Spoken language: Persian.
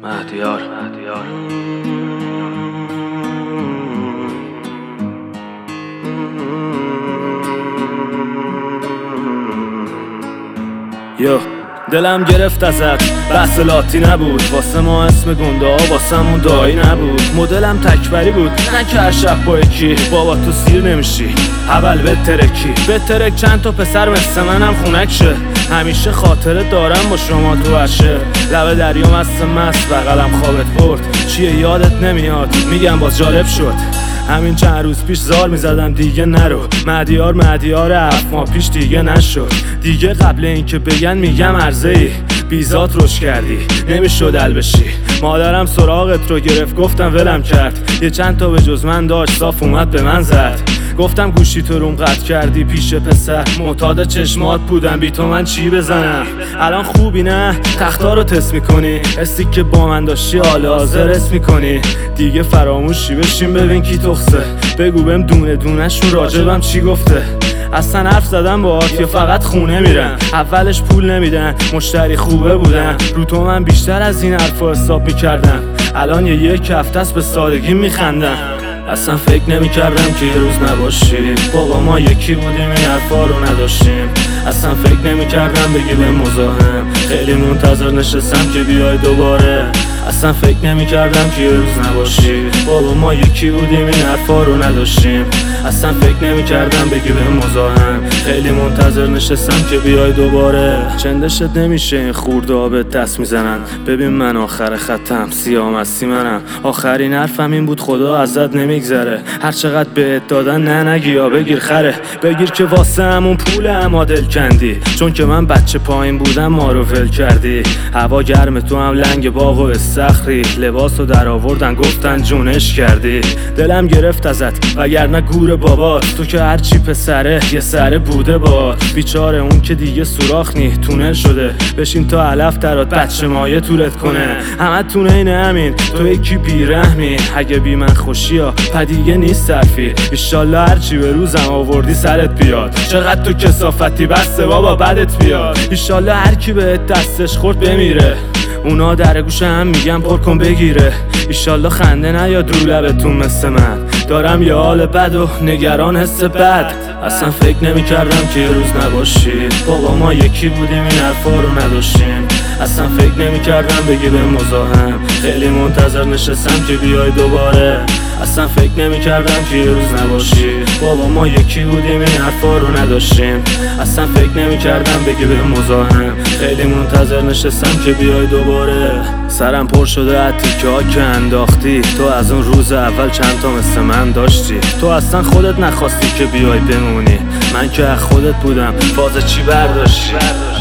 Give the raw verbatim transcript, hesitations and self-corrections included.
مهدیار مهدیار یو دلم گرفت ازت، بحث لاتی نبود، واسه ما اسم گنده ها واسمون دایی نبود. مدلم تکبری بود، نه که هر شب با یکی بابا تو سیر نمیشی اول بترکی بترک چند تا پسر مثل منم خونک شه. همیشه خاطره دارم با شما تو عشه، لبه دریا مست مست بغلم خوابت برد. چیه یادت نمیاد؟ میگم باز جالب شد. همین چند روز پیش زار میزدم دیگه نرو، مهدیار مهدیار هفت ماه پیش دیگه نشد. دیگه قبل اینکه بگن میگم عرضه ای بیزات روش کردی نمیشد ال بشی. مادرم سراغت رو گرفت گفتم ولم کرد، یه چند تا به جز من داشت صاف اومد به من زد. گفتم گوشی تو روم قطع کردی پیش پسر، معتاد چشمات بودم بی تو من چی بزنم. الان خوبی نه؟ تختا رو تست میکنی، استی که با من داشتی حال حاضر اسم میکنی. دیگه فراموشی بشین ببین کی تخصه، بگو بهم دونه دونه‌شون راجبم چی گفته. اصلا حرف زدم باهات یا فقط خونه میرن؟ اولش پول نمیدن، مشتری خوبه بودن، رو تو من بیشتر از این حرفا حساب میکردم. الان یه یک هفته است به سادگی میخندم. اصلا فکر نمی کردم که یه روز نباشی، بابا ما یکی بودیم این حرفا رو نداشتیم. اصلا فکر نمی کردم بگی به مزاحم، خیلی منتظر نشستم که بیای دوباره. اصلا فکر نمی کردم که یه روز نباشی، بابا ما یکی بودیم این حرفا رو نداشتیم. اصلا فکر نمی کردم بگی به مزاحم، خیلی منتظر نشستم که بیای دوباره. چندشت نمیشه این خورده ها به دست میزنن، ببین من آخر خطم سیاه مستی منم. آخرین حرفم این بود خدا ازت نمیگذره، هر چقدر بهت دادن نه نگی یا بگیر خره. بگیر که واسه همون پول اما دل کندی، چون که من بچه پایین بودم ما رو ول کردی. هوا گرم تو هم لنگ باغ و استخری، لباسو در آوردن گفتن جونش کردی. دلم گرفت ازت وگرنه گور بابات، تو که هرچی پسره یه سره بوده باد. بیچاره اون که دیگه سوراخ نی تونل شده، بشین تا علف درات بچه مایه طولت کنه. همه تونه اینه همین تو یکی بیرحمی، اگه بی من خوشی ها پدیگه نیست صرفی. ایشالله هرچی به روزم آوردی سرت بیاد، چقدر تو کسافتی بسته بابا بدت بیاد. ایشالله هرکی بهت دستش خورد بمیره، اونا در گوش هم میگن پر کن بگیره. ایشالله خنده نیاد رو لبتون مثل من، دارم یه حال بد و نگران حس بد. اصلا فکر نمی کردم که یه روز نباشی، بابا ما یکی بودیم این حرفا رو نداشتیم. اصلا فکر نمی کردم بگی به مزاحم، خیلی منتظر نشستم که بیای دوباره. اصلا فکر نمی کردم که یه روز نباشی، بابا ما یکی بودیم این حرفا رو نداشتیم. اصلا فکر نمی کردم بگی به مزاحم، خیلی منتظر نشستم که بیای دوباره. سرم پر شده از تیکه ها که انداختی، تو از اون روز اول چند تا مثل من داشتی. تو اصلا خودت نخواستی که بیای بمونی، من که از خودت بودم باز چی برداشتی.